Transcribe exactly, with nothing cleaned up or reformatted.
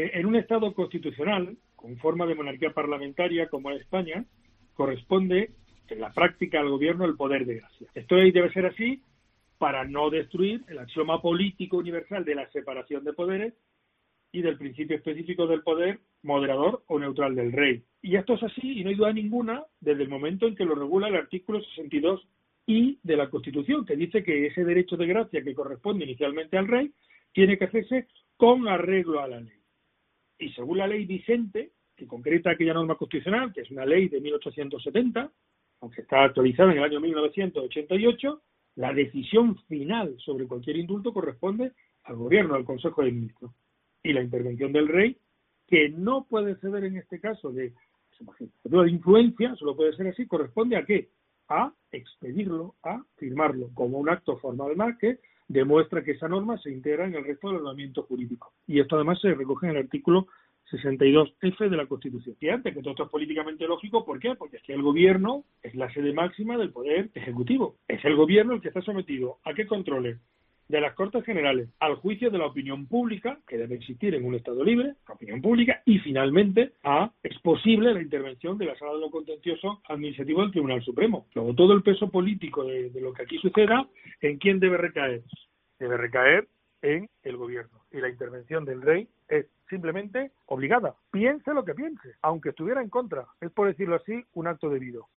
Eh, en un Estado constitucional, con forma de monarquía parlamentaria como es España, corresponde en la práctica al gobierno el poder de gracia. Esto debe ser así para no destruir el axioma político universal de la separación de poderes y del principio específico del poder moderador o neutral del rey. Y esto es así, y no hay duda ninguna, desde el momento en que lo regula el artículo sesenta y dos i de la Constitución, que dice que ese derecho de gracia que corresponde inicialmente al rey tiene que hacerse con arreglo a la ley. Y según la ley vigente, que concreta aquella norma constitucional, que es una ley de mil ochocientos setenta, aunque está actualizada en el año mil novecientos ochenta y ocho, la decisión final sobre cualquier indulto corresponde al gobierno, al Consejo de Ministros. Y la intervención del rey, que no puede ceder en este caso de, de influencia, solo puede ser así, corresponde a qué? A expedirlo, a firmarlo, como un acto formal más que demuestra que esa norma se integra en el resto del ordenamiento jurídico. Y esto además se recoge en el artículo sesenta y dos efe de la Constitución. Y antes, que todo esto es políticamente lógico, ¿por qué? Porque es que el gobierno es la sede máxima del poder ejecutivo. Es el gobierno el que está sometido a qué controles de las Cortes Generales, al juicio de la opinión pública, que debe existir en un Estado libre, la opinión pública, y finalmente a, es posible la intervención de la Sala de lo Contencioso Administrativo del Tribunal Supremo. Luego, todo el peso político de, de lo que aquí suceda, ¿en quién debe recaer? Debe recaer en el gobierno. Y la intervención del rey es simplemente obligada. Piense lo que piense, aunque estuviera en contra. Es, por decirlo así, un acto debido.